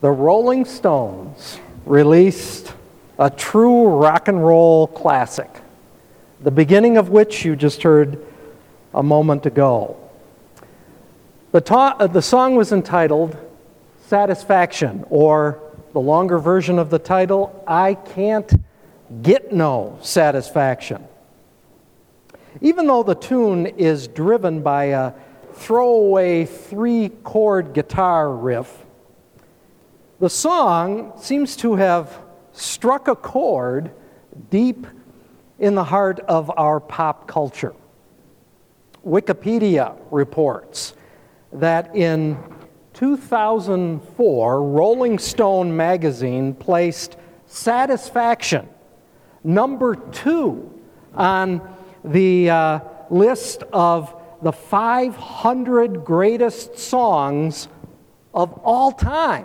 The Rolling Stones released a true rock and roll classic, the beginning of which you just heard a moment ago. The song was entitled Satisfaction, or the longer version of the title, I Can't Get No Satisfaction. Even though the tune is driven by a throwaway 3-chord guitar riff, the song seems to have struck a chord deep in the heart of our pop culture. Wikipedia reports that in 2004, Rolling Stone magazine placed Satisfaction number 2 on the list of the 500 greatest songs of all time.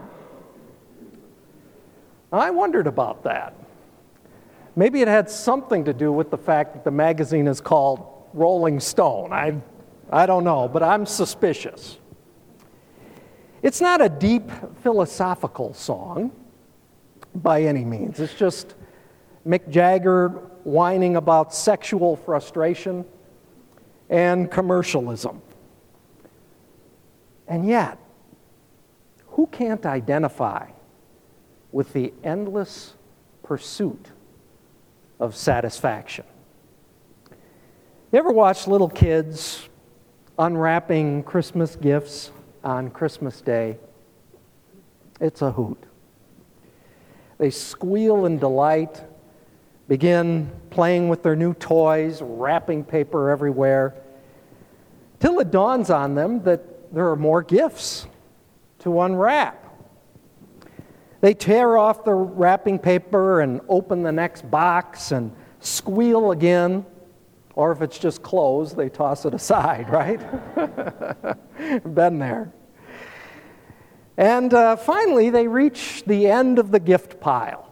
I wondered about that. Maybe it had something to do with the fact that the magazine is called Rolling Stone. I don't know, but I'm suspicious. It's not a deep philosophical song by any means. It's just Mick Jagger whining about sexual frustration and commercialism. And yet, who can't identify with the endless pursuit of satisfaction? You ever watch little kids unwrapping Christmas gifts on Christmas Day? It's a hoot. They squeal in delight, begin playing with their new toys, wrapping paper everywhere, till it dawns on them that there are more gifts to unwrap. They tear off the wrapping paper and open the next box and squeal again, or if it's just clothes, they toss it aside, right? Been there. And finally, they reach the end of the gift pile.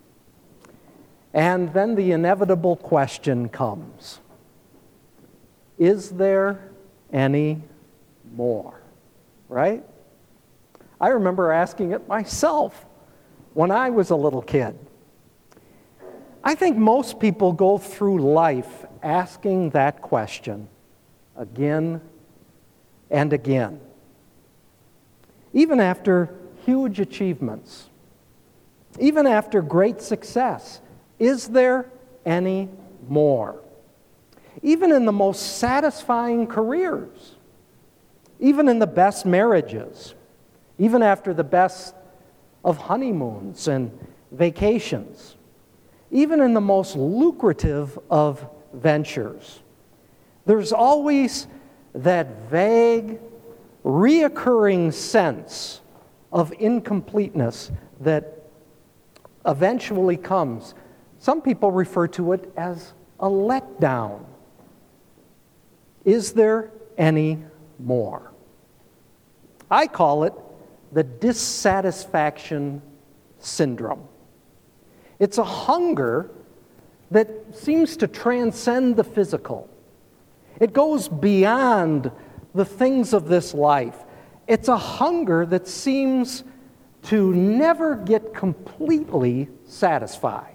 And then the inevitable question comes: is there any more? Right? I remember asking it myself when I was a little kid. I think most people go through life asking that question again and again. Even after huge achievements, even after great success, is there any more? Even in the most satisfying careers, even in the best marriages, even after the best of honeymoons and vacations, even in the most lucrative of ventures, there's always that vague, reoccurring sense of incompleteness that eventually comes. Some people refer to it as a letdown. Is there any more? I call it the dissatisfaction syndrome. It's a hunger that seems to transcend the physical. It goes beyond the things of this life. It's a hunger that seems to never get completely satisfied.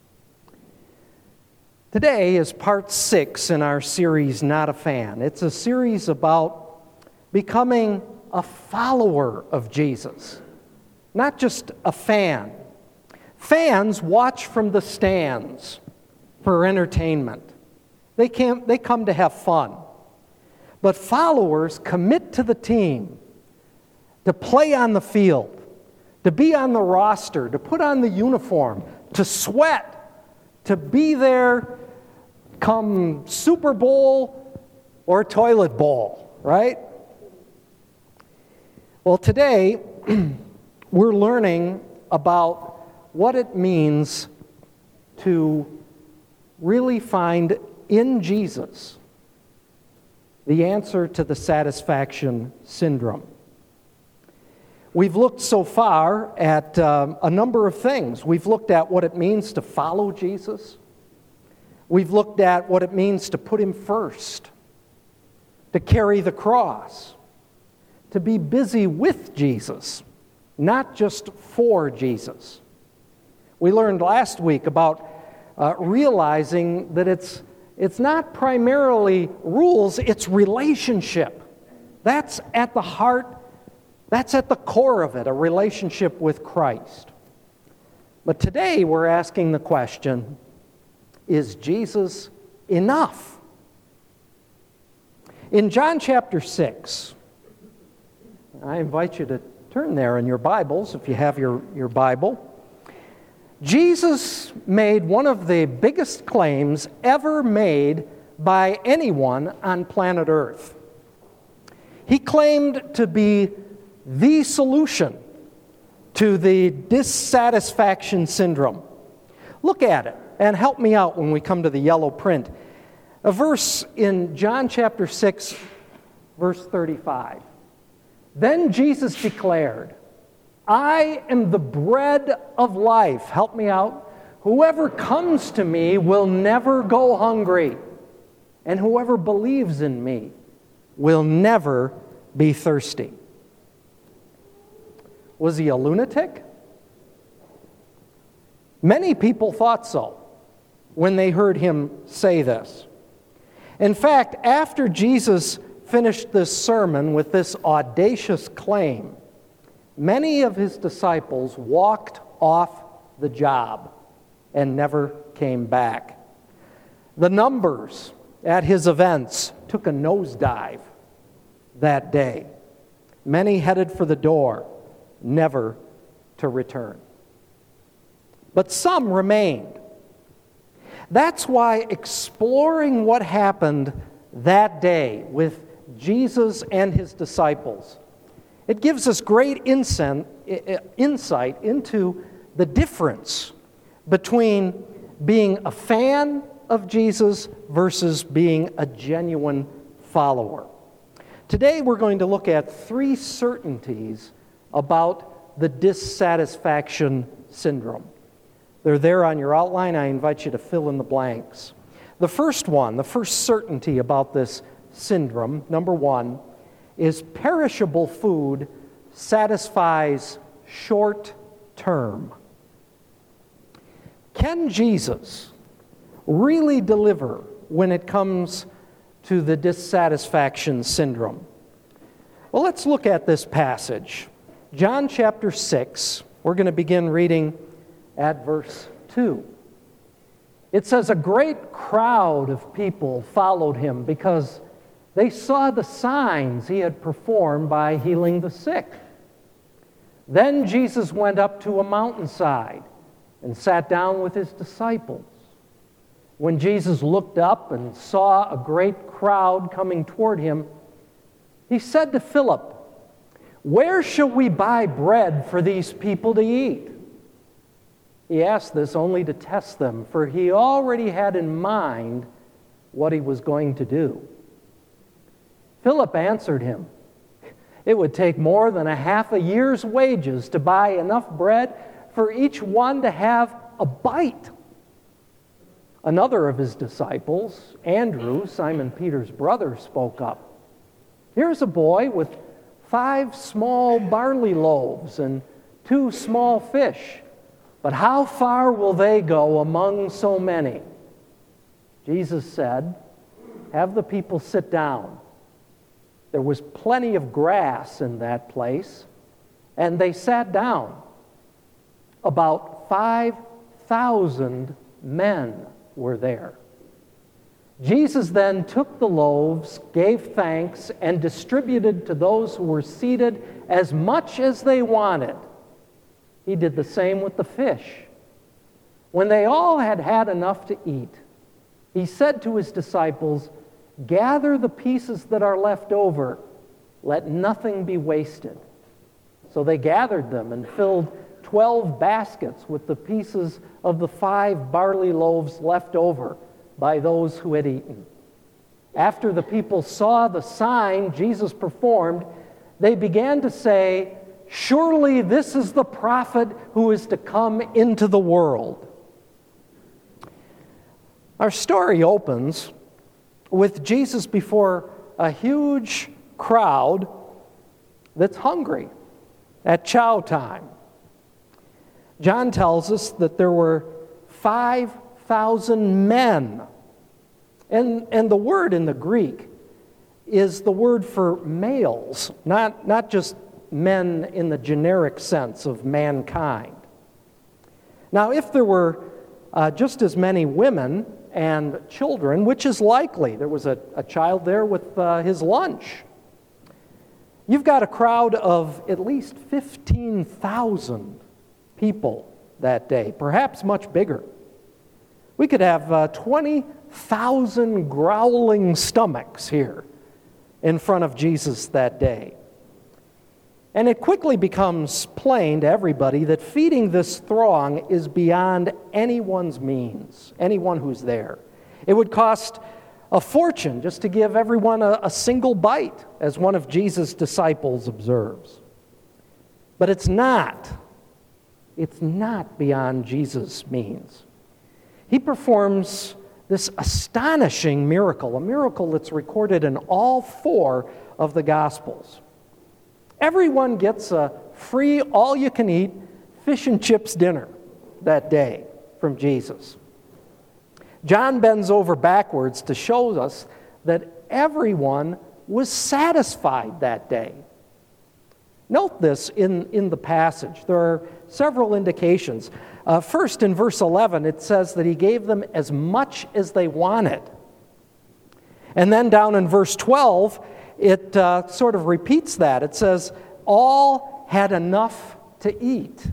Today is part 6 in our series, Not a Fan. It's a series about becoming a follower of Jesus, not just a fan. Fans watch from the stands for entertainment. They come to have fun. But followers commit to the team, to play on the field, to be on the roster, to put on the uniform, to sweat, to be there come Super Bowl or toilet bowl, right? Well, today we're learning about what it means to really find in Jesus the answer to the satisfaction syndrome. We've looked so far at a number of things. We've looked at what it means to follow Jesus. We've looked at what it means to put him first, to carry the cross, to be busy with Jesus, not just for Jesus. We learned last week about realizing that it's not primarily rules, it's relationship. That's at the heart, that's at the core of it, a relationship with Christ. But today we're asking the question, is Jesus enough? In John chapter 6, I invite you to turn there in your Bibles, if you have your Bible. Jesus made one of the biggest claims ever made by anyone on planet Earth. He claimed to be the solution to the dissatisfaction syndrome. Look at it and help me out when we come to the yellow print. A verse in John chapter 6, verse 35. Then Jesus declared, I am the bread of life. Help me out. Whoever comes to me will never go hungry, and whoever believes in me will never be thirsty. Was he a lunatic? Many people thought so when they heard him say this. In fact, after Jesus finished this sermon with this audacious claim, many of his disciples walked off the job and never came back. The numbers at his events took a nosedive that day. Many headed for the door, never to return. But some remained. That's why exploring what happened that day with Jesus and his disciples, it gives us great insight into the difference between being a fan of Jesus versus being a genuine follower. Today we're going to look at 3 certainties about the dissatisfaction syndrome. They're there on your outline. I invite you to fill in the blanks. The first certainty about this syndrome, number 1, is perishable food satisfies short term. Can Jesus really deliver when it comes to the dissatisfaction syndrome? Well, let's look at this passage. John chapter 6, we're going to begin reading at verse 2. It says, a great crowd of people followed him because they saw the signs he had performed by healing the sick. Then Jesus went up to a mountainside and sat down with his disciples. When Jesus looked up and saw a great crowd coming toward him, he said to Philip, where shall we buy bread for these people to eat? He asked this only to test them, for he already had in mind what he was going to do. Philip answered him, it would take more than a half a year's wages to buy enough bread for each one to have a bite. Another of his disciples, Andrew, Simon Peter's brother, spoke up. Here's a boy with 5 small barley loaves and 2 small fish. But how far will they go among so many? Jesus said, have the people sit down. There was plenty of grass in that place, and they sat down. About 5,000 men were there. Jesus then took the loaves, gave thanks, and distributed to those who were seated as much as they wanted. He did the same with the fish. When they all had had enough to eat, he said to his disciples, gather the pieces that are left over. Let nothing be wasted. So they gathered them and filled 12 baskets with the pieces of the 5 barley loaves left over by those who had eaten. After the people saw the sign Jesus performed, they began to say, surely this is the prophet who is to come into the world. Our story opens with Jesus before a huge crowd that's hungry. at chow time. John tells us that there were 5,000 men. And the word in the Greek is the word for males, not just men in the generic sense of mankind. Now, if there were just as many women and children, which is likely, there was a child there with his lunch, you've got a crowd of at least 15,000 people that day, perhaps much bigger. We could have 20,000 growling stomachs here in front of Jesus that day. And it quickly becomes plain to everybody that feeding this throng is beyond anyone's means, anyone who's there. It would cost a fortune just to give everyone a single bite, as one of Jesus' disciples observes. But it's not beyond Jesus' means. He performs this astonishing miracle, a miracle that's recorded in all 4 of the Gospels. Everyone gets a free, all-you-can-eat fish and chips dinner that day from Jesus. John bends over backwards to show us that everyone was satisfied that day. Note this in the passage. There are several indications. First, in verse 11, it says that he gave them as much as they wanted. And then down in verse 12, it sort of repeats that. It says, all had enough to eat.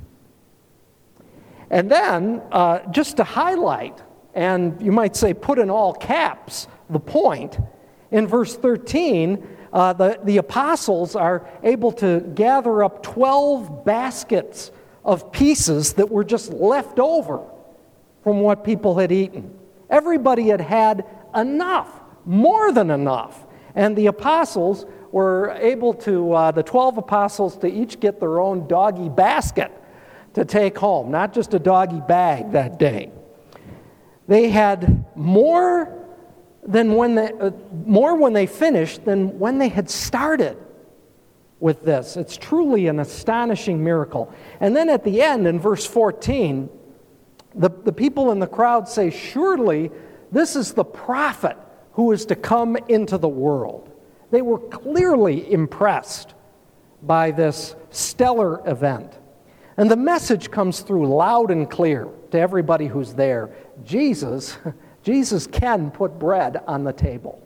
And then, just to highlight, and you might say put in all caps the point, in verse 13, the apostles are able to gather up 12 baskets of pieces that were just left over from what people had eaten. Everybody had had enough, more than enough. And the apostles were able to, the 12 apostles, to each get their own doggy basket to take home, not just a doggy bag that day. They had more when they finished than when they had started with this. It's truly an astonishing miracle. And then at the end, in verse 14, the people in the crowd say, surely this is the prophet who is to come into the world. They were clearly impressed by this stellar event. And the message comes through loud and clear to everybody who's there. Jesus can put bread on the table.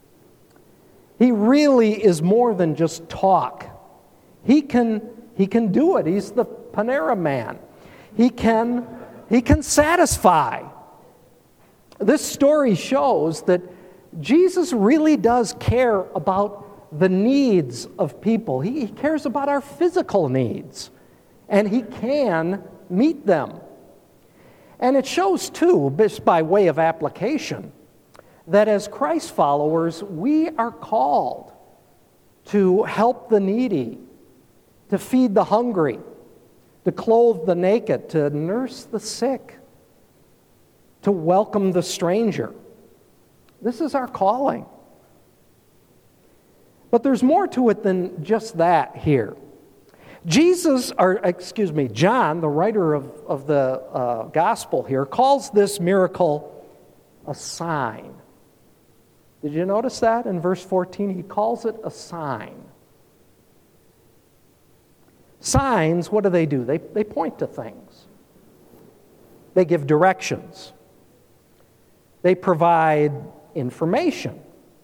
He really is more than just talk. He can do it. He's the Panera Man. He can satisfy. This story shows that Jesus really does care about the needs of people. He cares about our physical needs, and he can meet them. And it shows, too, just by way of application, that as Christ followers, we are called to help the needy, to feed the hungry, to clothe the naked, to nurse the sick, to welcome the stranger. This is our calling. But there's more to it than just that here. John, the writer of the gospel here, calls this miracle a sign. Did you notice that in verse 14? He calls it a sign. Signs, what do? They point to things. They give directions. They provide information.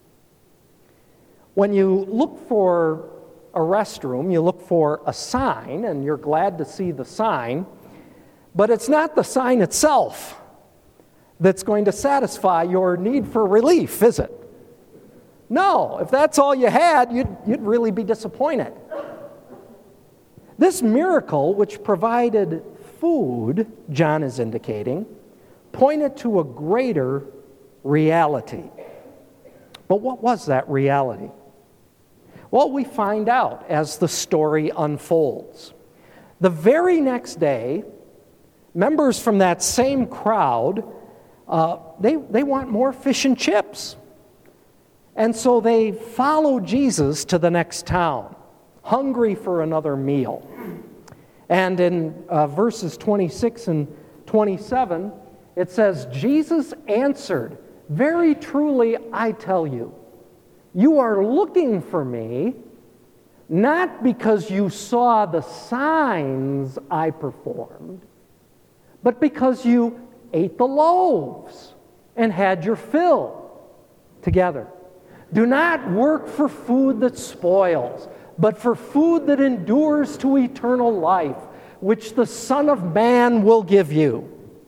When you look for a restroom, you look for a sign, and you're glad to see the sign, but it's not the sign itself that's going to satisfy your need for relief, is it? No, if that's all you had, you'd really be disappointed. This miracle, which provided food, John is indicating, pointed to a greater reality. But what was that reality? Well, we find out as the story unfolds. The very next day, members from that same crowd, they want more fish and chips. And so they follow Jesus to the next town. hungry for another meal. And in verses 26 and 27, it says, Jesus answered, "Very truly I tell you, you are looking for me, not because you saw the signs I performed, but because you ate the loaves and had your fill together. Do not work for food that spoils, but for food that endures to eternal life, which the Son of Man will give you."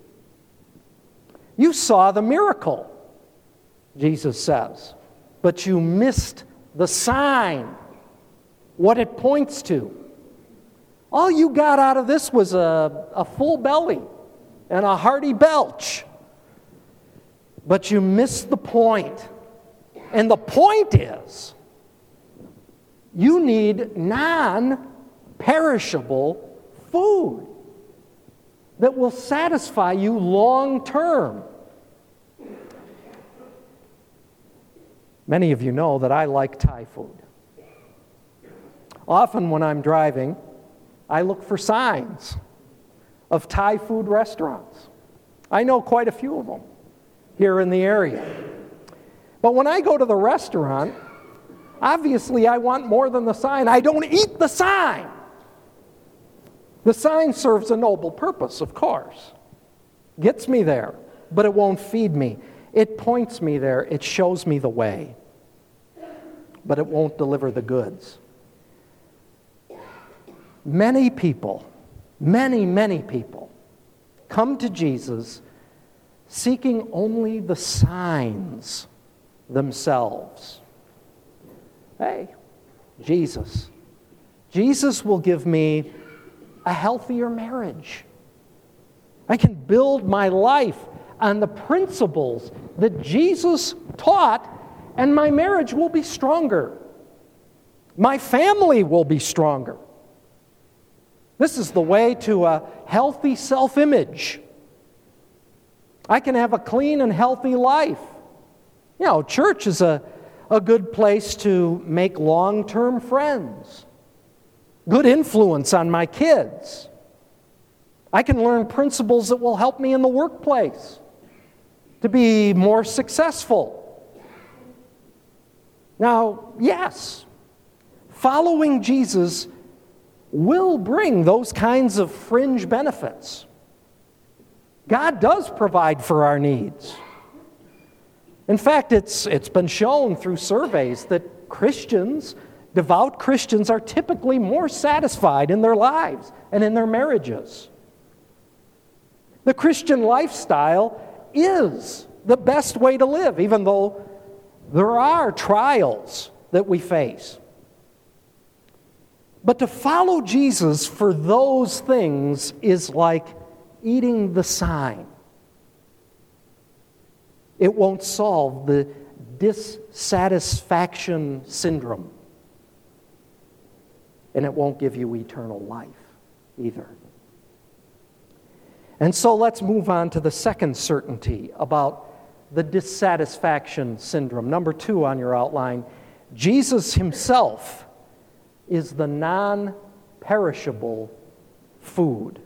You saw the miracle, Jesus says, but you missed the sign, what it points to. All you got out of this was a full belly and a hearty belch. But you missed the point. And the point is, you need non-perishable food that will satisfy you long term. Many of you know that I like Thai food. Often when I'm driving, I look for signs of Thai food restaurants. I know quite a few of them here in the area. But when I go to the restaurant, obviously I want more than the sign. I don't eat the sign. The sign serves a noble purpose, of course. Gets me there, but it won't feed me. It points me there. It shows me the way. But it won't deliver the goods. Many people, many people come to Jesus seeking only the signs themselves. Hey, Jesus will give me a healthier marriage. I can build my life on the principles that Jesus taught, and my marriage will be stronger. My family will be stronger. This is the way to a healthy self-image. I can have a clean and healthy life. You know, church is a good place to make long-term friends. Good influence on my kids. I can learn principles that will help me in the workplace to be more successful. Now, yes, following Jesus will bring those kinds of fringe benefits. God does provide for our needs. In fact, it's been shown through surveys that Christians, devout Christians, are typically more satisfied in their lives and in their marriages. The Christian lifestyle is the best way to live, even though there are trials that we face. But to follow Jesus for those things is like eating the sign. It won't solve the dissatisfaction syndrome. And it won't give you eternal life either. And so let's move on to the second certainty about the dissatisfaction syndrome. Number 2 on your outline, Jesus himself is the non-perishable food.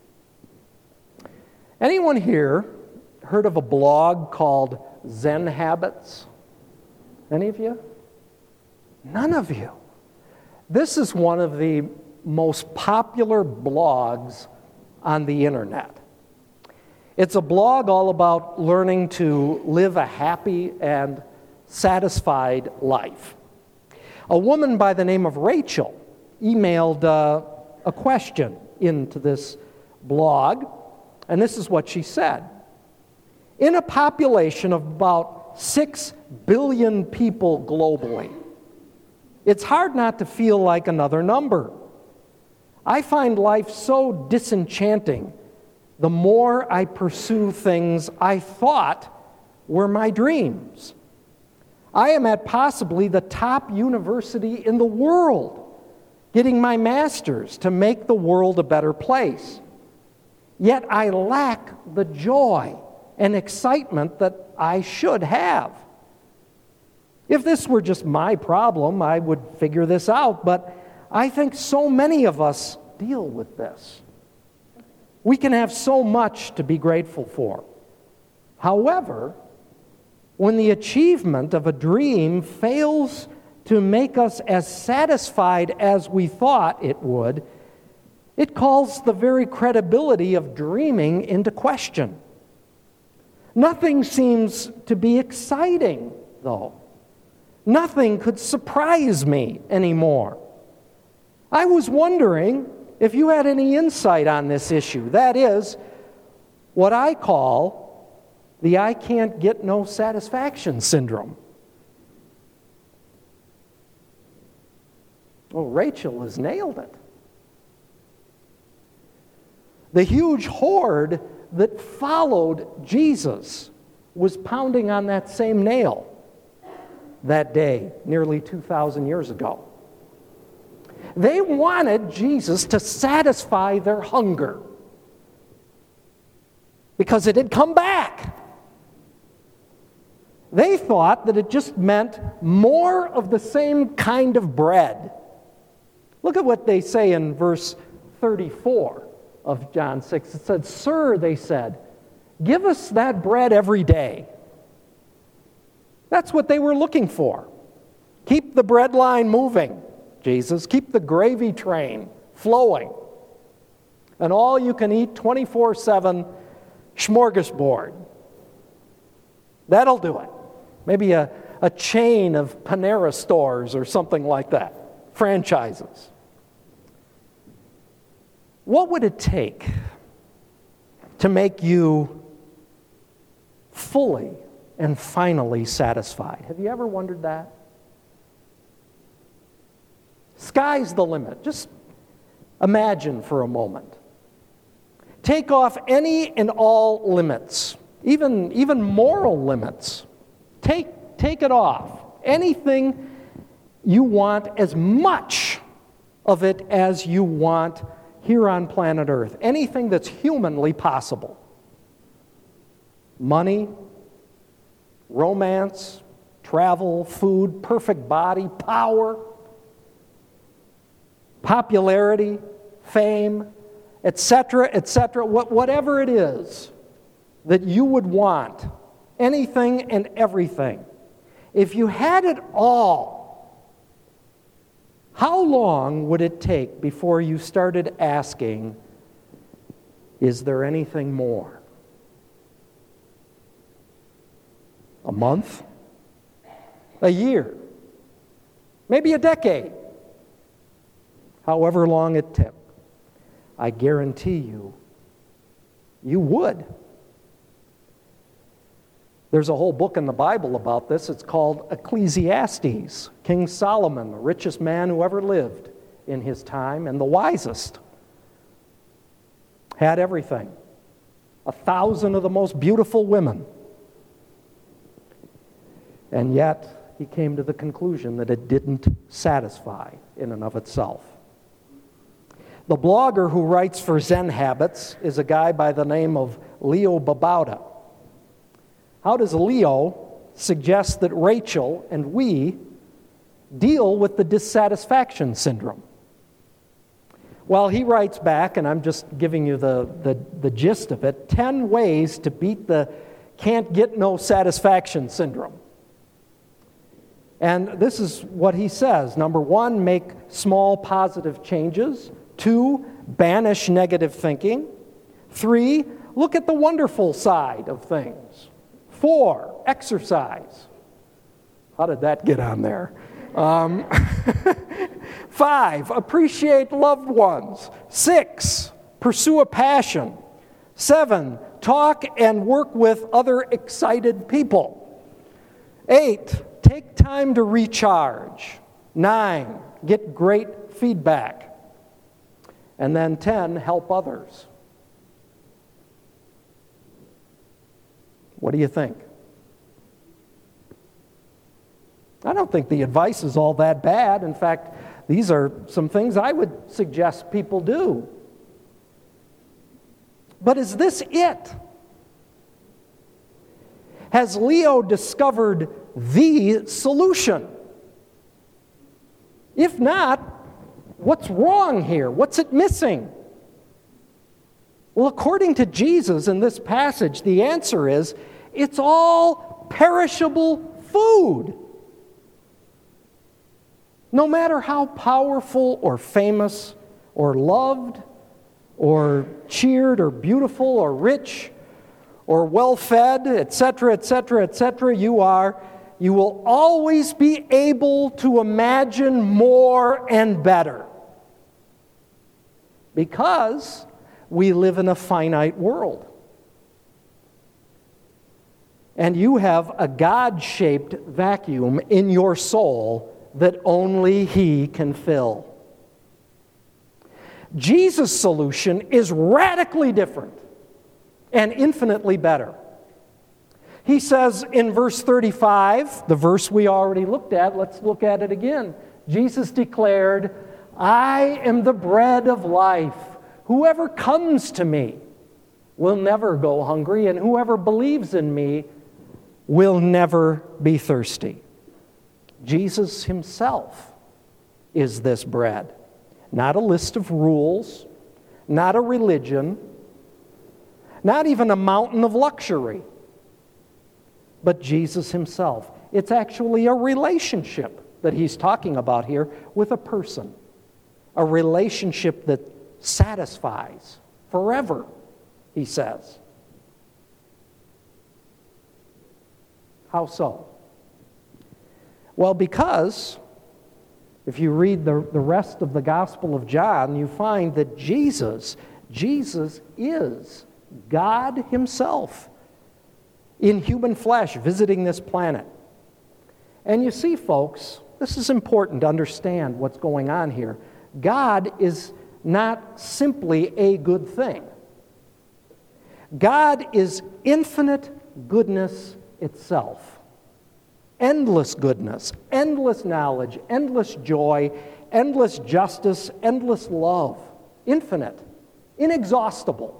Anyone here heard of a blog called Zen Habits? Any of you? None of you. This is one of the most popular blogs on the internet. It's a blog all about learning to live a happy and satisfied life. A woman by the name of Rachel emailed a question into this blog, and this is what she said. In a population of about 6 billion people globally, it's hard not to feel like another number. I find life so disenchanting the more I pursue things I thought were my dreams. I am at possibly the top university in the world, getting my master's to make the world a better place. Yet I lack the joy and excitement that I should have. If this were just my problem, I would figure this out, but I think so many of us deal with this. We can have so much to be grateful for. However, when the achievement of a dream fails to make us as satisfied as we thought it would, it calls the very credibility of dreaming into question. Nothing seems to be exciting, though. Nothing could surprise me anymore. I was wondering if you had any insight on this issue. That is, what I call the I can't get no satisfaction syndrome. Oh, Rachel has nailed it. The huge horde that followed Jesus was pounding on that same nail that day, nearly 2,000 years ago. They wanted Jesus to satisfy their hunger because it had come back. They thought that it just meant more of the same kind of bread. Look at what they say in verse 34 of John 6. It said, "Sir," they said, "give us that bread every day." That's what they were looking for. Keep the bread line moving, Jesus. Keep the gravy train flowing. An all-you-can-eat 24/7 smorgasbord. That'll do it. Maybe a chain of Panera stores or something like that. Franchises. What would it take to make you fully and finally satisfied? Have you ever wondered that? Sky's the limit. Just imagine for a moment. Take off any and all limits, even moral limits. Take it off. Anything you want, as much of it as you want here on planet Earth. Anything that's humanly possible. Money, romance, travel, food, perfect body, power, popularity, fame, etc., etc., whatever it is that you would want, anything and everything. If you had it all, how long would it take before you started asking, is there anything more? A month? A year? Maybe a decade? However long it took, I guarantee you, you would. There's a whole book in the Bible about this. It's called Ecclesiastes. King Solomon, the richest man who ever lived in his time, and the wisest, had everything. 1,000 of the most beautiful women. And yet, he came to the conclusion that it didn't satisfy in and of itself. The blogger who writes for Zen Habits is a guy by the name of Leo Babauta. How does Leo suggest that Rachel and we deal with the dissatisfaction syndrome? Well, he writes back, and I'm just giving you the gist of it, 10 ways to beat the can't get no satisfaction syndrome. And this is what he says. Number 1, make small positive changes. 2, banish negative thinking. 3, look at the wonderful side of things. 4, exercise. How did that get on there? 5, appreciate loved ones. 6, pursue a passion. 7, talk and work with other excited people. 8, take time to recharge. 9, get great feedback. And then 10, help others. What do you think? I don't think the advice is all that bad. In fact, these are some things I would suggest people do. But is this it? Has Leo discovered the solution? If not, What's wrong here? What's it missing? Well, according to Jesus in this passage, the answer is it's all perishable food. No matter how powerful or famous or loved or cheered or beautiful or rich or well-fed, etc., etc., etc., you will always be able to imagine more and better. Because we live in a finite world. And you have a God-shaped vacuum in your soul that only He can fill. Jesus' solution is radically different and infinitely better. He says in verse 35, the verse we already looked at, let's look at it again. Jesus declared, I am the bread of life. Whoever comes to me will never go hungry, and whoever believes in me will never be thirsty. Jesus himself is this bread. Not a list of rules, not a religion, not even a mountain of luxury, but Jesus himself. It's actually a relationship that he's talking about here with a person. A relationship that satisfies forever, he says. How so? Well, because if you read the rest of the Gospel of John, you find that Jesus is God himself in human flesh visiting this planet. And you see, folks, this is important to understand what's going on here. God is not simply a good thing. God is infinite goodness itself. Endless goodness, endless knowledge, endless joy, endless justice, endless love. Infinite, inexhaustible.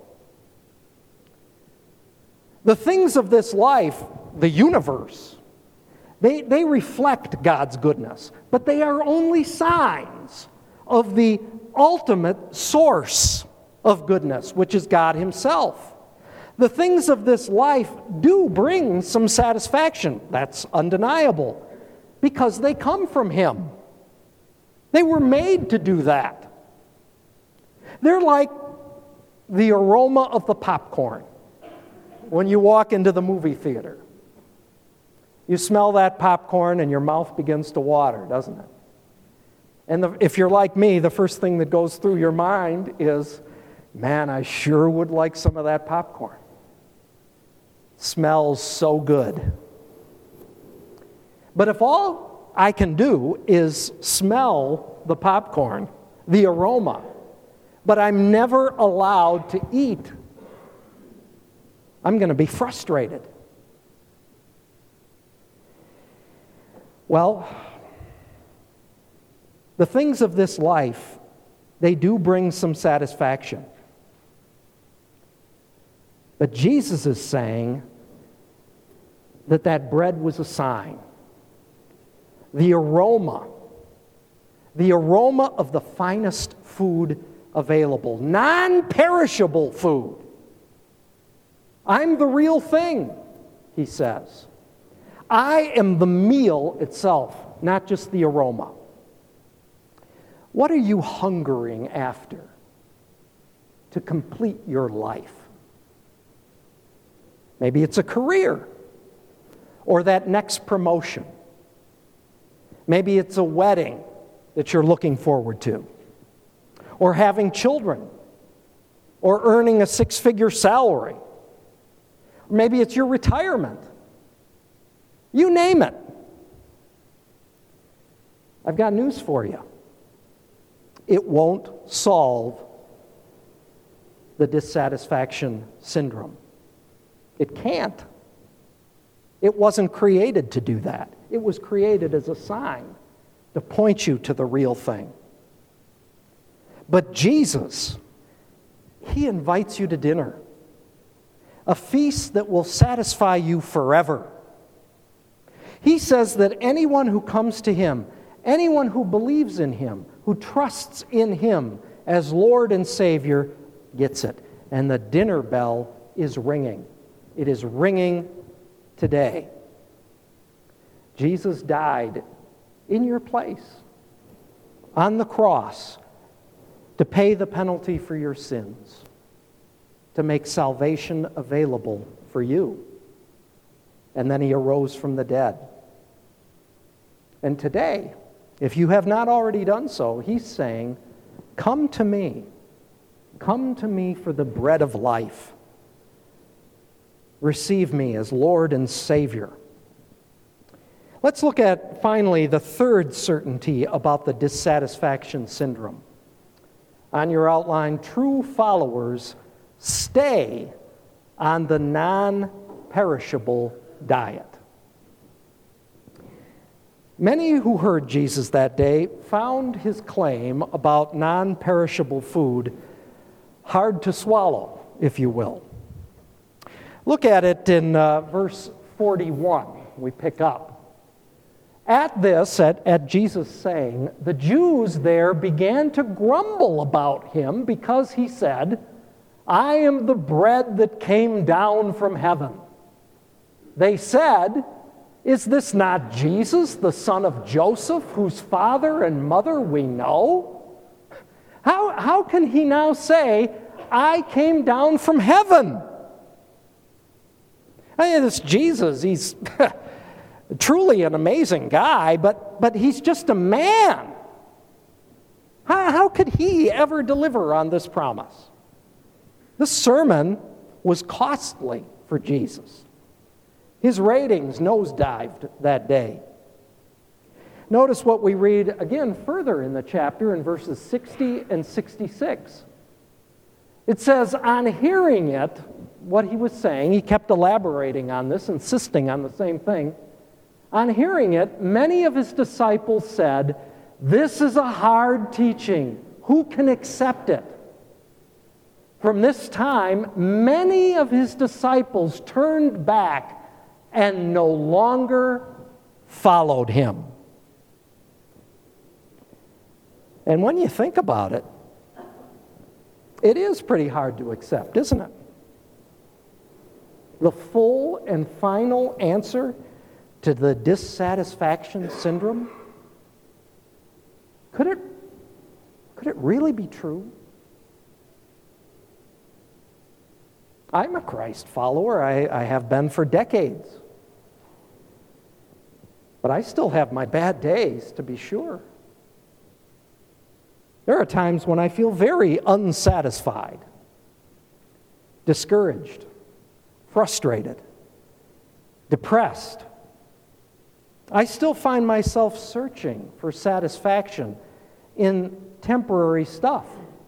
The things of this life, the universe, they reflect God's goodness, but they are only signs of the ultimate source of goodness, which is God himself. The things of this life do bring some satisfaction. That's undeniable, because they come from him. They were made to do that. They're like the aroma of the popcorn when you walk into the movie theater. You smell that popcorn and your mouth begins to water, doesn't it? And if you're like me, the first thing that goes through your mind is, man, I sure would like some of that popcorn. Smells so good. But if all I can do is smell the popcorn, the aroma, but I'm never allowed to eat, I'm going to be frustrated. Well, the things of this life, they do bring some satisfaction. But Jesus is saying that bread was a sign. The aroma of the finest food available, non-perishable food. I'm the real thing, he says. I am the meal itself, not just the aroma. What are you hungering after to complete your life? Maybe it's a career or that next promotion. Maybe it's a wedding that you're looking forward to, or having children, or earning a six-figure salary. Maybe it's your retirement. You name it. I've got news for you. It won't solve the dissatisfaction syndrome. It can't. It wasn't created to do that. It was created as a sign to point you to the real thing. But Jesus, he invites you to dinner, a feast that will satisfy you forever. He says that anyone who comes to him Anyone who believes in him, who trusts in him as Lord and Savior, gets it. And the dinner bell is ringing. It is ringing today. Jesus died in your place on the cross to pay the penalty for your sins, to make salvation available for you. And then he arose from the dead. And today, if you have not already done so, he's saying, come to me. Come to me for the bread of life. Receive me as Lord and Savior. Let's look at, finally, the third certainty about the dissatisfaction syndrome. On your outline, true followers stay on the non-perishable diet. Many who heard Jesus that day found his claim about non-perishable food hard to swallow, if you will. Look at it in verse 41. We pick up. At this, at Jesus saying, the Jews there began to grumble about him because he said, I am the bread that came down from heaven. They said, is this not Jesus, the son of Joseph, whose father and mother we know? How can he now say, I came down from heaven? I mean, this Jesus, he's truly an amazing guy, but he's just a man. How could he ever deliver on this promise? This sermon was costly for Jesus. His ratings nosedived that day. Notice what we read again further in the chapter in verses 60 and 66. It says, on hearing it, what he was saying, he kept elaborating on this, insisting on the same thing. On hearing it, many of his disciples said, this is a hard teaching. Who can accept it? From this time, many of his disciples turned back and no longer followed him. And when you think about it, it is pretty hard to accept, isn't it? The full and final answer to the dissatisfaction syndrome? Could it really be true? I'm a Christ follower. I have been for decades. But I still have my bad days, to be sure. There are times when I feel very unsatisfied, discouraged, frustrated, depressed. I still find myself searching for satisfaction in temporary stuff.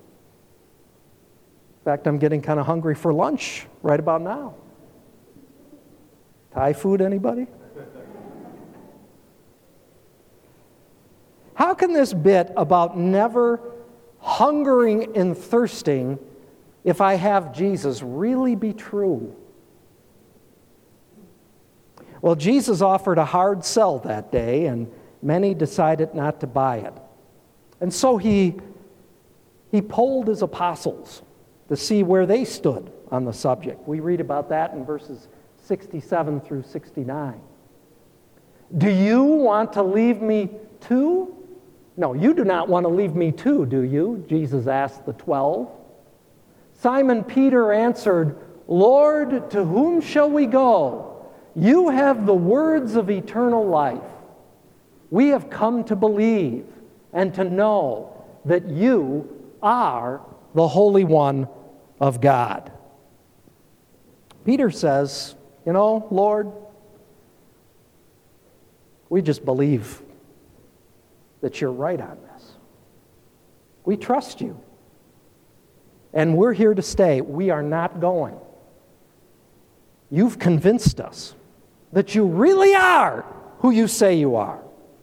In fact, I'm getting kind of hungry for lunch right about now. Thai food, anybody? How can this bit about never hungering and thirsting if I have Jesus really be true? Well, Jesus offered a hard sell that day, and many decided not to buy it. And so he polled his apostles to see where they stood on the subject. We read about that in verses 67 through 69. Do you want to leave me too? No, you do not want to leave me too, do you? Jesus asked the 12. Simon Peter answered, Lord, to whom shall we go? You have the words of eternal life. We have come to believe and to know that you are the Holy One of God. Peter says, Lord, we just believe that you're right on this. We trust you. And we're here to stay. We are not going. You've convinced us that you really are who you say you are.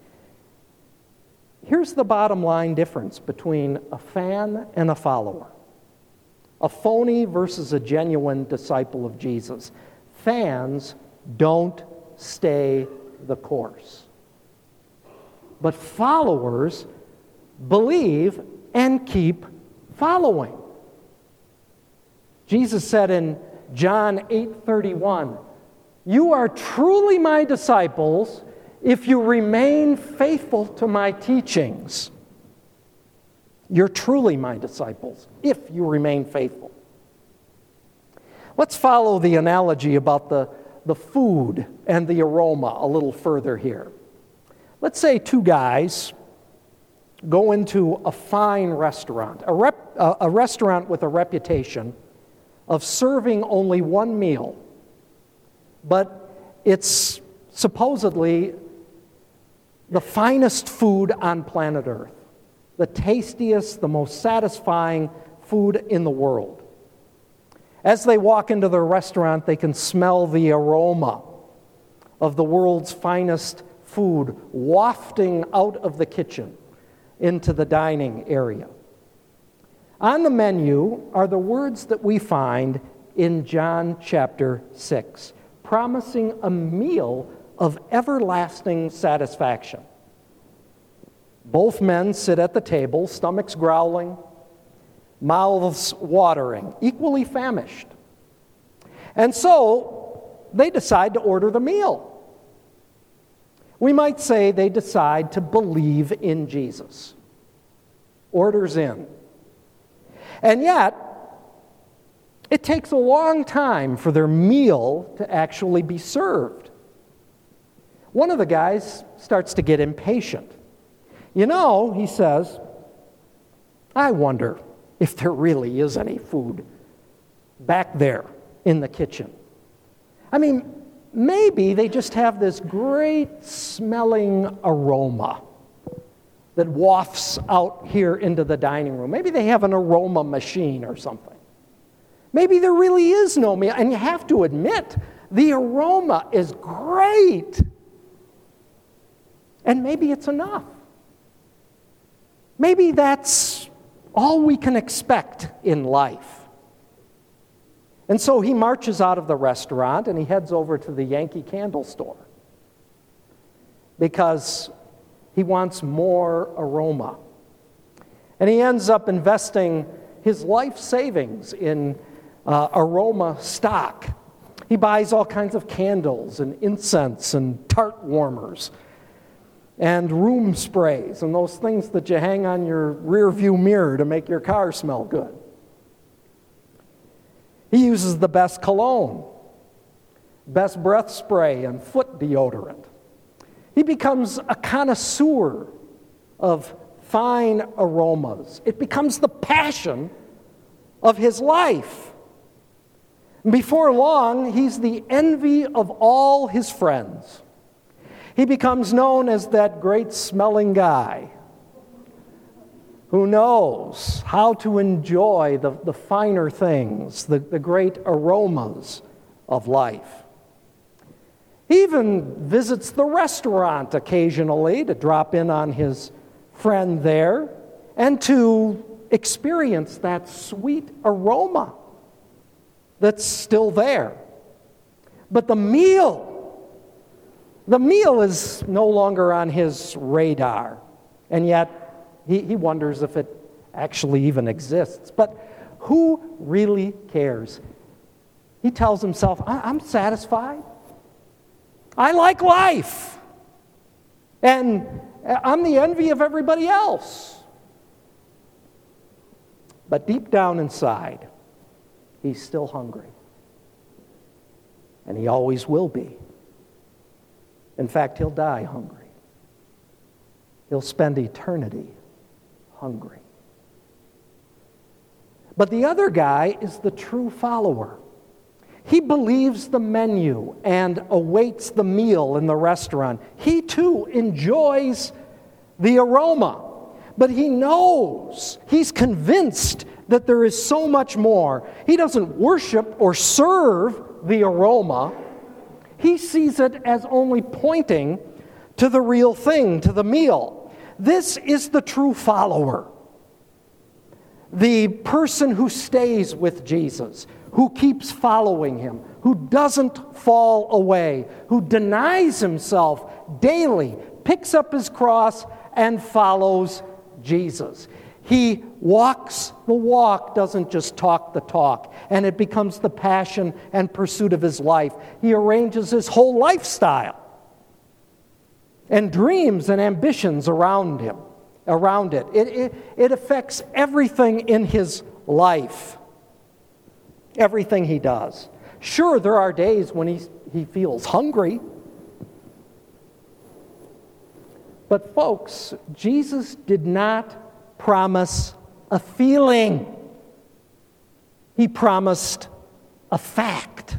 Here's the bottom line difference between a fan and a follower. A phony versus a genuine disciple of Jesus. Fans don't stay the course. but followers believe and keep following. Jesus said in John 8:31, "You are truly my disciples if you remain faithful to my teachings." You're truly my disciples if you remain faithful. Let's follow the analogy about the food and the aroma a little further here. Let's say two guys go into a fine restaurant, a restaurant with a reputation of serving only one meal, but it's supposedly the finest food on planet Earth, the tastiest, the most satisfying food in the world. As they walk into the restaurant, they can smell the aroma of the world's finest food wafting out of the kitchen into the dining area. On the menu are the words that we find in John chapter 6, promising a meal of everlasting satisfaction. Both men sit at the table, stomachs growling, mouths watering, equally famished. And so they decide to order the meal. We might say they decide to believe in Jesus. Orders in. And yet, it takes a long time for their meal to actually be served. One of the guys starts to get impatient. You know, he says, I wonder if there really is any food back there in the kitchen. I mean, maybe they just have this great smelling aroma that wafts out here into the dining room. Maybe they have an aroma machine or something. Maybe there really is no meal. And you have to admit, the aroma is great. And maybe it's enough. Maybe that's all we can expect in life. And so he marches out of the restaurant and he heads over to the Yankee Candle store because he wants more aroma. And he ends up investing his life savings in aroma stock. He buys all kinds of candles and incense and tart warmers and room sprays and those things that you hang on your rear view mirror to make your car smell good. He uses the best cologne, best breath spray, and foot deodorant. He becomes a connoisseur of fine aromas. It becomes the passion of his life. Before long, he's the envy of all his friends. He becomes known as that great smelling guy who knows how to enjoy the finer things, the great aromas of life. He even visits the restaurant occasionally to drop in on his friend there and to experience that sweet aroma that's still there. But the meal is no longer on his radar, and yet he wonders if it actually even exists. But who really cares? He tells himself, I'm satisfied. I like life. And I'm the envy of everybody else. But deep down inside, he's still hungry. And he always will be. In fact, he'll die hungry. He'll spend eternity hungry. But the other guy is the true follower. He believes the menu and awaits the meal in the restaurant. He too enjoys the aroma, but he knows, he's convinced that there is so much more. He doesn't worship or serve the aroma. He sees it as only pointing to the real thing, to the meal. This is the true follower. The person who stays with Jesus, who keeps following him, who doesn't fall away, who denies himself daily, picks up his cross, and follows Jesus. He walks the walk, doesn't just talk the talk, and it becomes the passion and pursuit of his life. He arranges his whole lifestyle and dreams and ambitions around it. It affects everything in his life, everything he does. Sure, there are days when he feels hungry. But folks, Jesus did not promise a feeling. He promised a fact.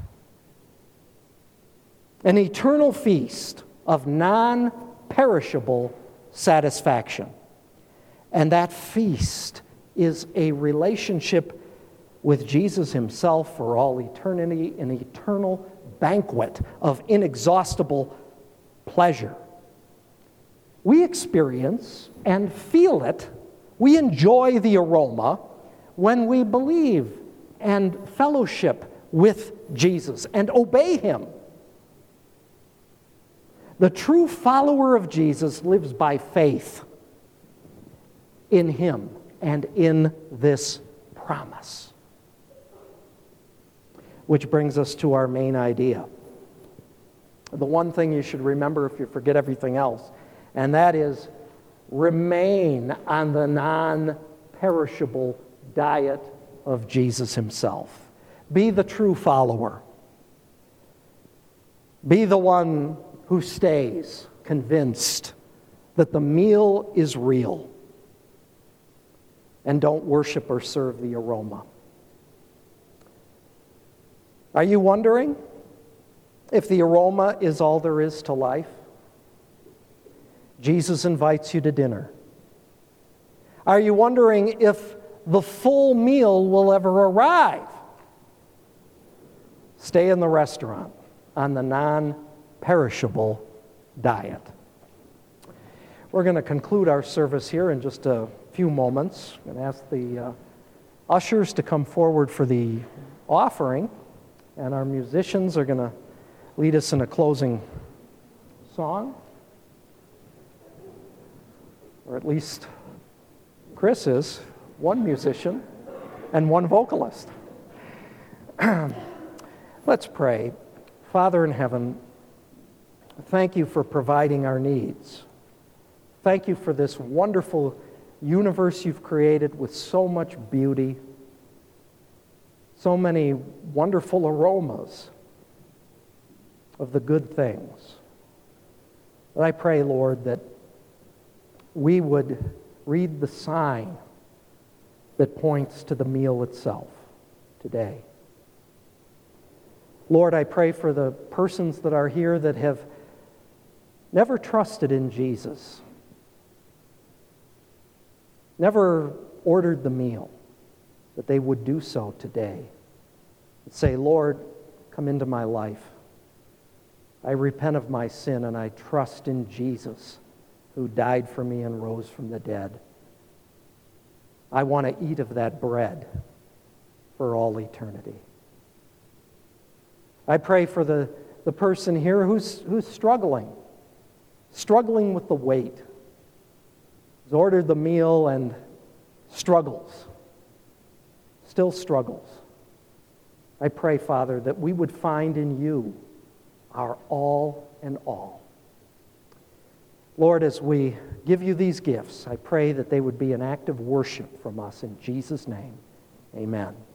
An eternal feast of non-perishable satisfaction. And that feast is a relationship with Jesus himself for all eternity, an eternal banquet of inexhaustible pleasure. We experience and feel it. We enjoy the aroma when we believe and fellowship with Jesus and obey him. The true follower of Jesus lives by faith in him and in this promise. Which brings us to our main idea. The one thing you should remember if you forget everything else, and that is remain on the non-perishable diet of Jesus himself. Be the true follower. Be the one who stays convinced that the meal is real, and don't worship or serve the aroma. Are you wondering if the aroma is all there is to life? Jesus invites you to dinner. Are you wondering if the full meal will ever arrive? Stay in the restaurant on the non-perishable diet. We're going to conclude our service here in just a few moments. I'm going to ask the ushers to come forward for the offering, and our musicians are going to lead us in a closing song. Or at least Chris is, one musician and one vocalist. Let's pray. Father in heaven, thank you for providing our needs. Thank you for this wonderful universe you've created with so much beauty, so many wonderful aromas of the good things. And I pray, Lord, that we would read the sign that points to the meal itself today. Lord, I pray for the persons that are here that have never trusted in Jesus, never ordered the meal, that they would do so today and say, Lord, come into my life. I repent of my sin and I trust in Jesus, who died for me and rose from the dead. I want to eat of that bread for all eternity. I pray for the person here who's struggling with the weight, has ordered the meal and struggles, still struggles. I pray, Father, that we would find in you our all and all. Lord, as we give you these gifts, I pray that they would be an act of worship from us in Jesus' name. Amen.